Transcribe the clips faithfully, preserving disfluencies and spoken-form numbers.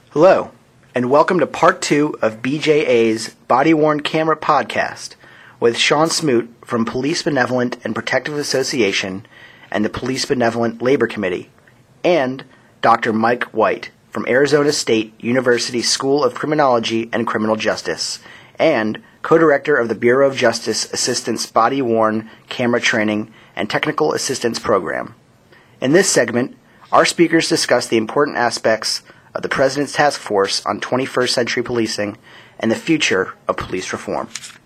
Hello, and welcome to part two of B J A's Body-Worn Camera podcast with Sean Smoot from Police Benevolent and Protective Association and the Police Benevolent Labor Committee, and Doctor Mike White from Arizona State University School of Criminology and Criminal Justice, and co-director of the Bureau of Justice Assistance Body-Worn Camera Training and Technical Assistance Program. In this segment, our speakers discuss the important aspects of the President's Task Force on twenty-first Century Policing and the future of police reform.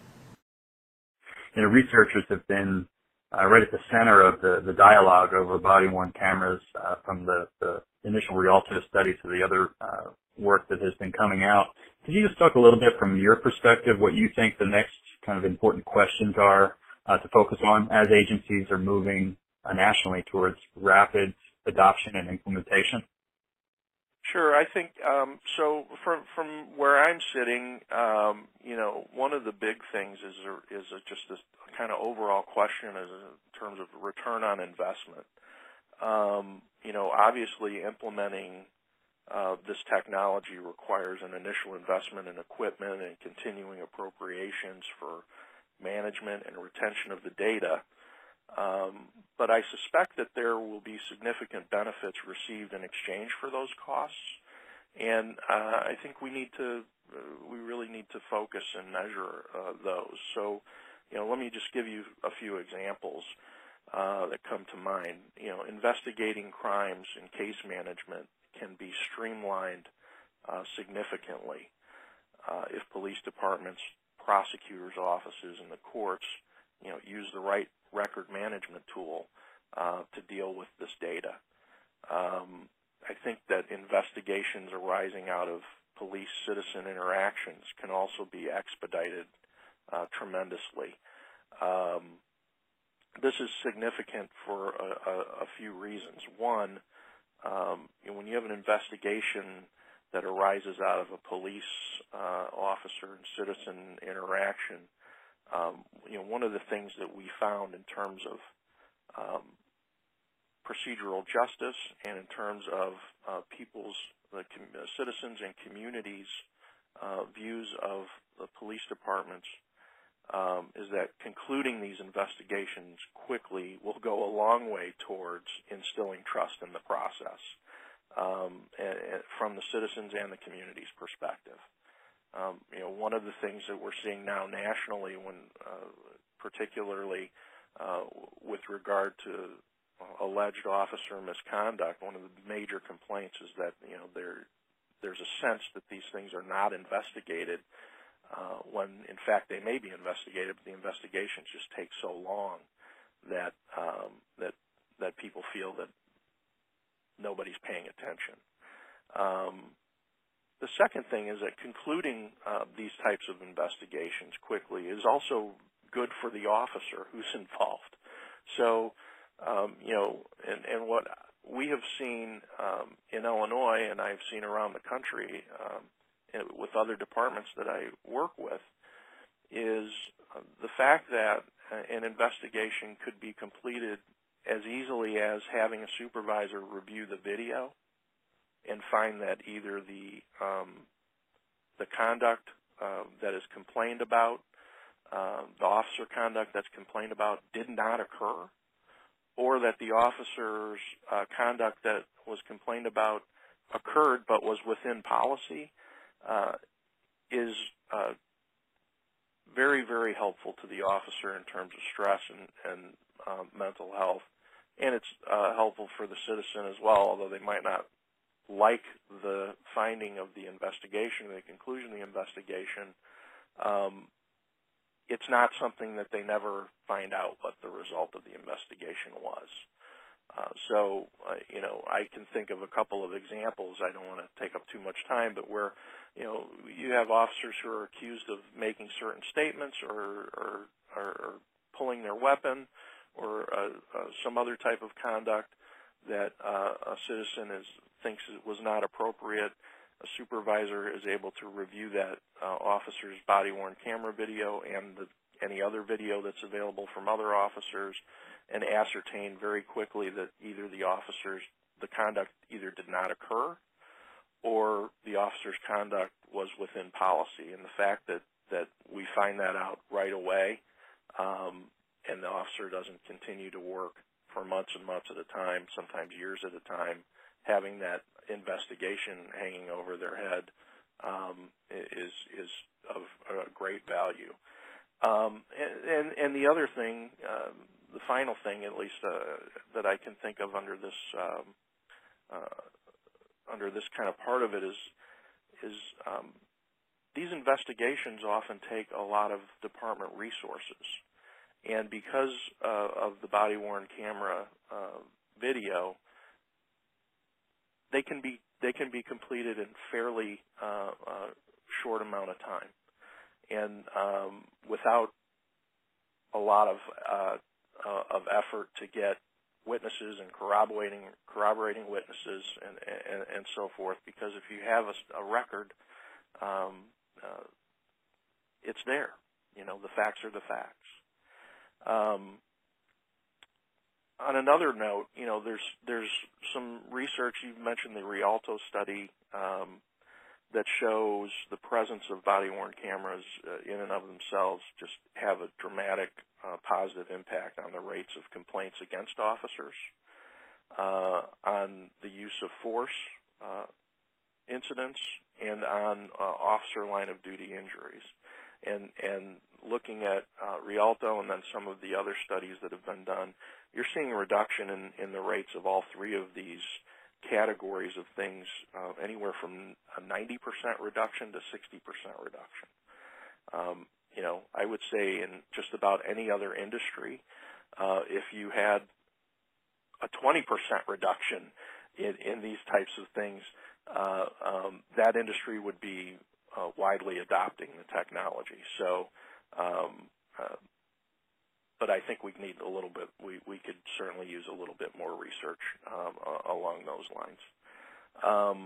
You know, researchers have been uh, right at the center of the, the dialogue over body-worn cameras uh, from the, the initial Rialto study to the other uh, work that has been coming out. Could you just talk a little bit from your perspective what you think the next kind of important questions are uh, to focus on as agencies are moving uh, nationally towards rapid adoption and implementation? Sure. I think um, so. From from where I'm sitting, um, you know, one of the big things is a, is a, just this kind of overall question is in terms of return on investment. Um, you know, obviously implementing uh, this technology requires an initial investment in equipment and continuing appropriations for management and retention of the data. Um, but I suspect that there will be significant benefits received in exchange for those costs, and uh, I think we need to, uh, we really need to focus and measure uh, those. So, you know, let me just give you a few examples uh, that come to mind. You know, investigating crimes and case management can be streamlined uh, significantly uh, if police departments, prosecutors' offices, and the courts, you know, use the right record management tool uh, to deal with this data. Um, I think that investigations arising out of police-citizen interactions can also be expedited uh, tremendously. Um, this is significant for a, a, a few reasons. One, um, you know, when you have an investigation that arises out of a police uh, officer and citizen interaction, Um, you know, one of the things that we found in terms of um, procedural justice and in terms of uh, people's, the com- uh, citizens and communities' uh, views of the police departments um, is that concluding these investigations quickly will go a long way towards instilling trust in the process um, and, and from the citizens and the community's perspective. Um, you know, one of the things that we're seeing now nationally, when uh, particularly uh, with regard to uh, alleged officer misconduct, one of the major complaints is that you know there there's a sense that these things are not investigated uh, when in fact they may be investigated, but the investigations just take so long that um, that that people feel that nobody's paying attention. Um, The second thing is that concluding uh, these types of investigations quickly is also good for the officer who's involved. So, um, you know, and, and what we have seen um, in Illinois, and I've seen around the country um, with other departments that I work with, is uh, the fact that an investigation could be completed as easily as having a supervisor review the video and find that either the um, the conduct uh, that is complained about, uh, the officer conduct that's complained about did not occur, or that the officer's uh, conduct that was complained about occurred but was within policy, uh, is uh, very, very helpful to the officer in terms of stress and, and um, mental health. And it's uh, helpful for the citizen as well, although they might not like the finding of the investigation, the conclusion of the investigation. Um, it's not something that they never find out what the result of the investigation was. Uh, so, uh, you know, I can think of a couple of examples. I don't want to take up too much time, but where, you know, you have officers who are accused of making certain statements or, or, or, or pulling their weapon or uh, uh, some other type of conduct that uh, a citizen is thinks it was not appropriate. A supervisor is able to review that uh, officer's body-worn camera video and the, any other video that's available from other officers and ascertain very quickly that either the officers, the conduct either did not occur or the officer's conduct was within policy. And the fact that, that we find that out right away, um, and the officer doesn't continue to work for months and months at a time, sometimes years at a time, having that investigation hanging over their head um, is is of uh, great value. Um, and, and, and the other thing, uh, the final thing, at least uh, that I can think of under this um, uh, under this kind of part of it is is um, these investigations often take a lot of department resources, and because uh, of the body-worn camera uh, video, they can be they can be completed in fairly uh, uh, short amount of time, and um, without a lot of uh, uh, of effort to get witnesses and corroborating corroborating witnesses and and, and so forth. Because if you have a, a record, um, uh, it's there. You know, the facts are the facts. Um, on another note, you know, there's there's some research. You mentioned the Rialto study um, that shows the presence of body-worn cameras uh, in and of themselves just have a dramatic uh, positive impact on the rates of complaints against officers, uh, on the use of force uh, incidents, and on uh, officer line of duty injuries. And, and looking at uh, Rialto and then some of the other studies that have been done, you're seeing a reduction in, in the rates of all three of these categories of things, uh, anywhere from a ninety percent reduction to sixty percent reduction. Um, you know, I would say in just about any other industry, uh, if you had a twenty percent reduction in, in these types of things, uh, um, that industry would be uh, widely adopting the technology. So, um, uh, but I think we need a little bit, we, we could certainly use a little bit more research um, uh, along those lines. Um,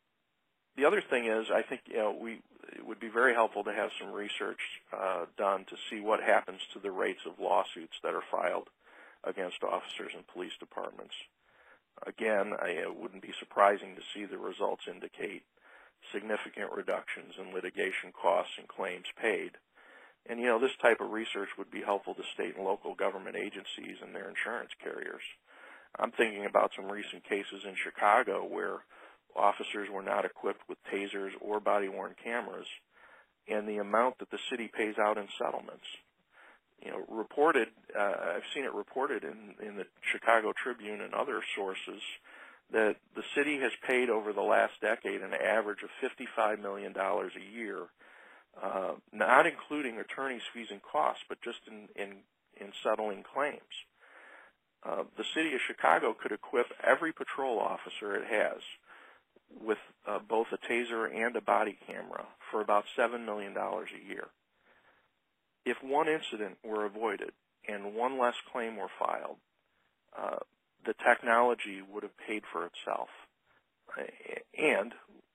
the other thing is, I think, you know, we, it would be very helpful to have some research uh, done to see what happens to the rates of lawsuits that are filed against officers and police departments. Again, I, it wouldn't be surprising to see the results indicate significant reductions in litigation costs and claims paid. And, you know, this type of research would be helpful to state and local government agencies and their insurance carriers. I'm thinking about some recent cases in Chicago where officers were not equipped with tasers or body-worn cameras, and the amount that the city pays out in settlements. You know, reported, uh, I've seen it reported in, in the Chicago Tribune and other sources that the city has paid over the last decade an average of fifty-five million dollars a year, uh, not including attorneys' fees and costs, but just in, in, in settling claims. Uh, the city of Chicago could equip every patrol officer it has with uh, both a taser and a body camera for about seven million dollars a year. If one incident were avoided and one less claim were filed, uh, the technology would have paid for itself. And,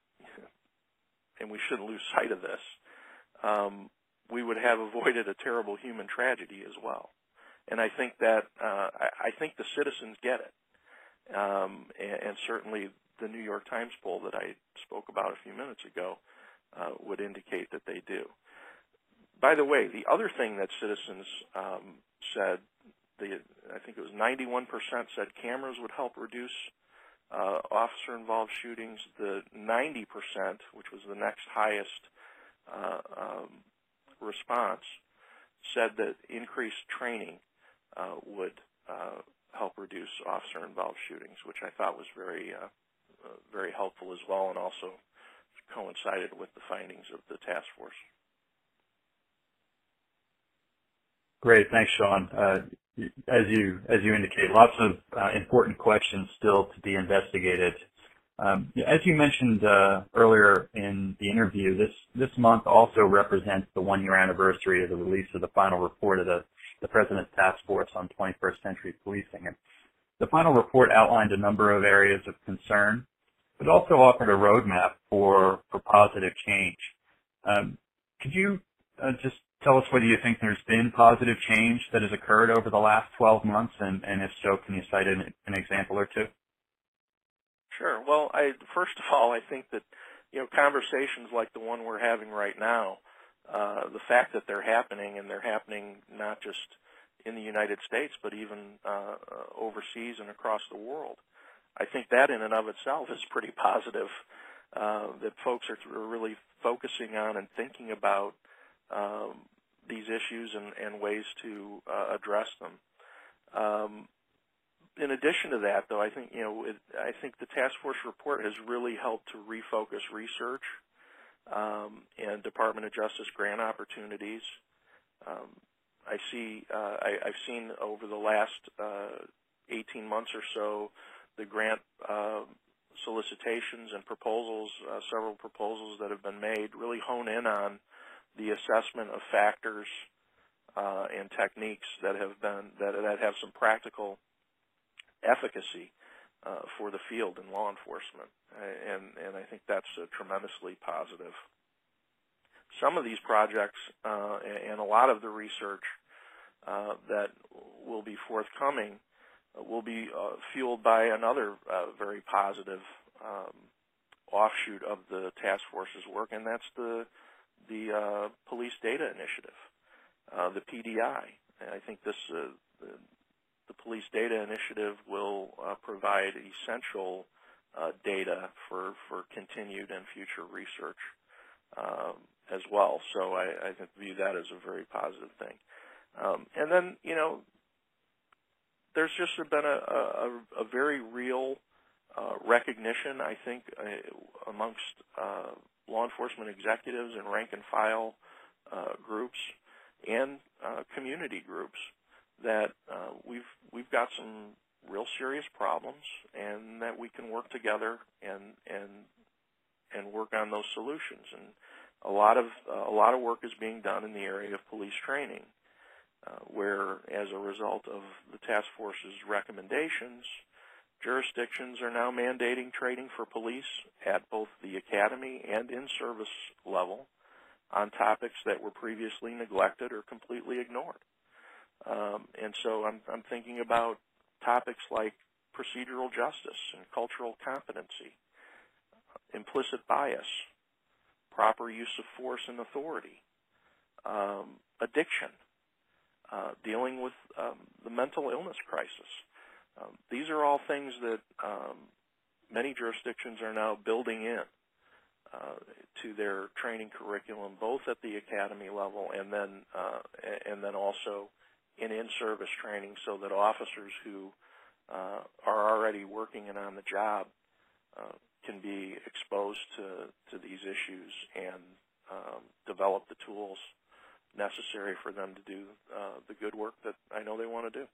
and we shouldn't lose sight of this, um, we would have avoided a terrible human tragedy as well. And I think that, uh, I, I think the citizens get it. Um, and, and certainly the New York Times poll that I spoke about a few minutes ago uh, would indicate that they do. By the way, the other thing that citizens um, said, the, I think it was ninety-one percent said cameras would help reduce uh, officer-involved shootings. The ninety percent, which was the next highest uh, um, response, said that increased training uh, would uh, help reduce officer-involved shootings, which I thought was very, uh, uh, very helpful as well, and also coincided with the findings of the task force. Great, thanks, Sean. Uh, as you as you indicate, lots of uh, important questions still to be investigated. Um, as you mentioned uh, earlier in the interview, this this month also represents the one-year anniversary of the release of the final report of the, the President's Task Force on twenty-first century Policing. And the final report outlined a number of areas of concern, but also offered a roadmap for for positive change. Um, could you uh, just tell us whether you think there's been positive change that has occurred over the last twelve months, and, and if so, can you cite an, an example or two? Sure. Well, I, first of all, I think that, you know, conversations like the one we're having right now, uh, the fact that they're happening, and they're happening not just in the United States, but even uh, overseas and across the world, I think that in and of itself is pretty positive, uh, that folks are really focusing on and thinking about um, these issues and, and ways to uh, address them. Um, in addition to that, though, I think, you know, it, I think the task force report has really helped to refocus research um, and Department of Justice grant opportunities. Um, I see, uh, I, I've seen over the last uh, eighteen months or so the grant uh, solicitations and proposals, uh, several proposals that have been made, really hone in on the assessment of factors uh, and techniques that have been that, that have some practical efficacy uh, for the field in law enforcement, and and I think that's uh, tremendously positive. Some of these projects uh, and a lot of the research uh, that will be forthcoming uh, will be uh, fueled by another uh, very positive um, offshoot of the task force's work, and that's the the uh, Police Data Initiative, uh, the P D I. And I think this uh, the, the Police Data Initiative will uh, provide essential uh, data for for continued and future research um, as well. So I, I view that as a very positive thing. Um, and then, you know, there's just been a, a, a very real uh, recognition, I think, uh, amongst uh, law enforcement executives and rank and file uh, groups and uh, community groups that uh, we've we've got some real serious problems, and that we can work together and and and work on those solutions. And a lot of uh, a lot of work is being done in the area of police training, uh, where, as a result of the task force's recommendations, jurisdictions are now mandating training for police at both the academy and in-service level on topics that were previously neglected or completely ignored. Um, and so I'm, I'm thinking about topics like procedural justice and cultural competency, implicit bias, proper use of force and authority, um, addiction, uh, dealing with um, the mental illness crisis. Um, these are all things that um, many jurisdictions are now building in uh, to their training curriculum, both at the academy level and then uh, and then also in in-service training, so that officers who uh, are already working and on the job uh, can be exposed to, to these issues and um, develop the tools necessary for them to do uh, the good work that I know they want to do.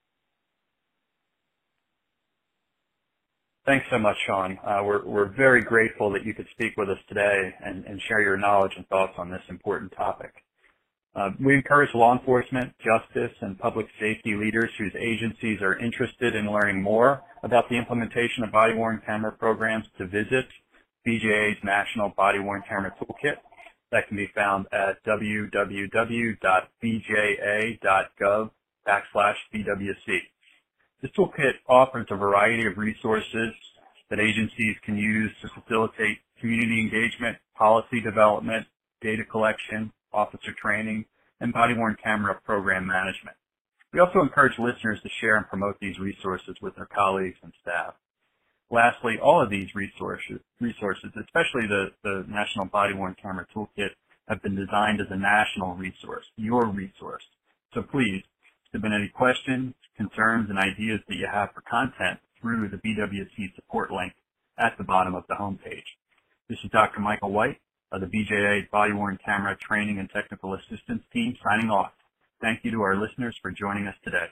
Thanks so much, Sean. Uh, we're, we're very grateful that you could speak with us today and, and share your knowledge and thoughts on this important topic. Uh, we encourage law enforcement, justice, and public safety leaders whose agencies are interested in learning more about the implementation of body-worn camera programs to visit B J A's National Body-Worn Camera Toolkit. That can be found at w w w dot b j a dot gov backslash B W C. This toolkit offers a variety of resources that agencies can use to facilitate community engagement, policy development, data collection, officer training, and body-worn camera program management. We also encourage listeners to share and promote these resources with their colleagues and staff. Lastly, all of these resources, resources especially the, the National Body-Worn Camera Toolkit, have been designed as a national resource, your resource. So please, submit any questions, concerns, and ideas that you have for content through the B W C support link at the bottom of the homepage. This is Doctor Michael White of the B J A Body-Worn Camera Training and Technical Assistance Team signing off. Thank you to our listeners for joining us today.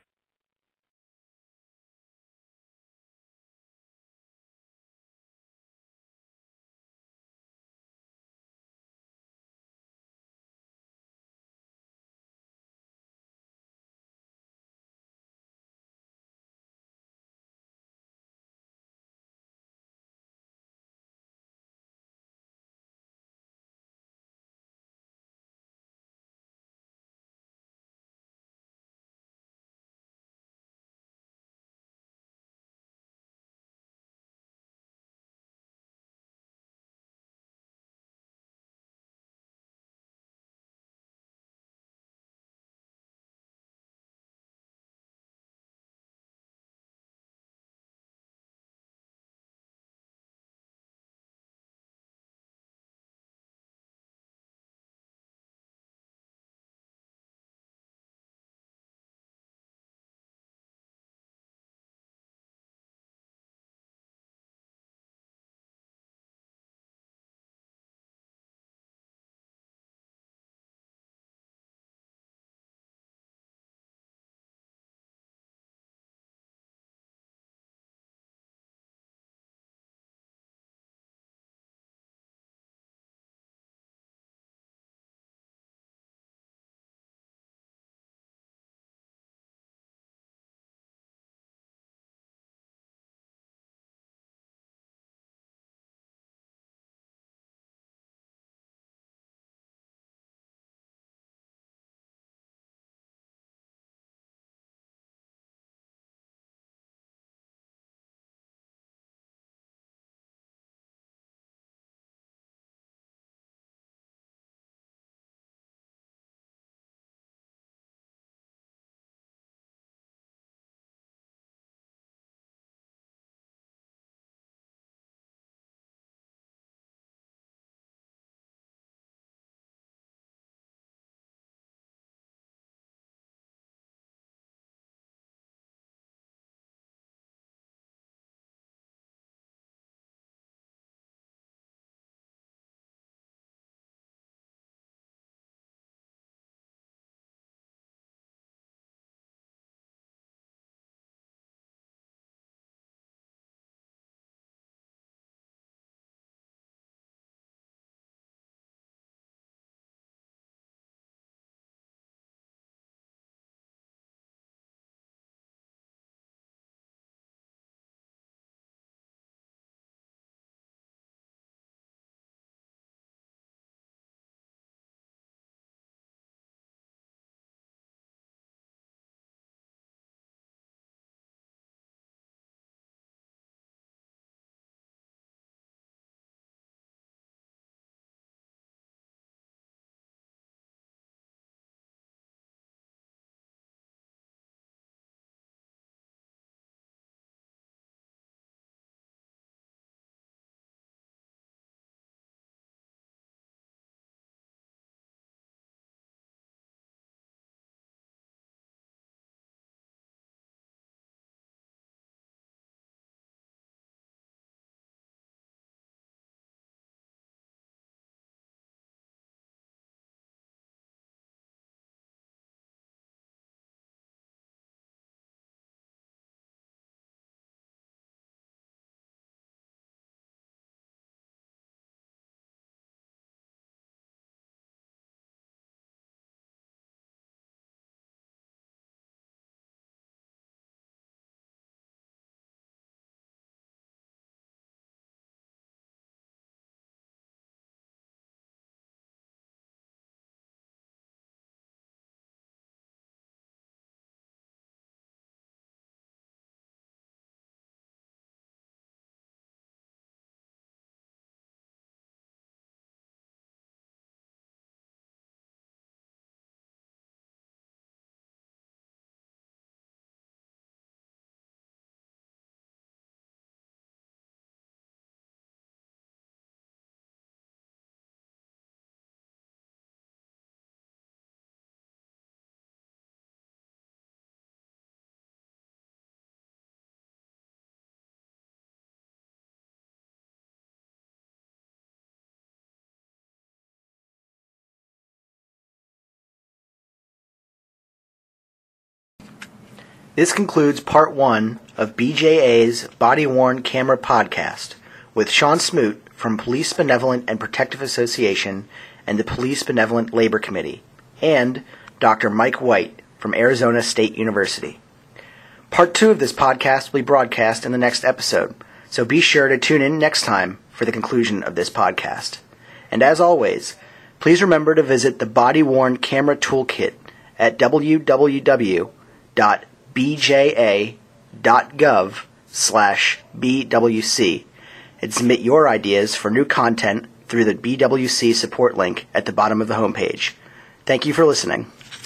This concludes part one of B J A's Body-Worn Camera Podcast with Sean Smoot from Police Benevolent and Protective Association and the Police Benevolent Labor Committee, and Doctor Mike White from Arizona State University. Part two of this podcast will be broadcast in the next episode, so be sure to tune in next time for the conclusion of this podcast. And as always, please remember to visit the Body-Worn Camera Toolkit at w w w dot b j a dot gov slash b w c and submit your ideas for new content through the B W C support link at the bottom of the homepage. Thank you for listening.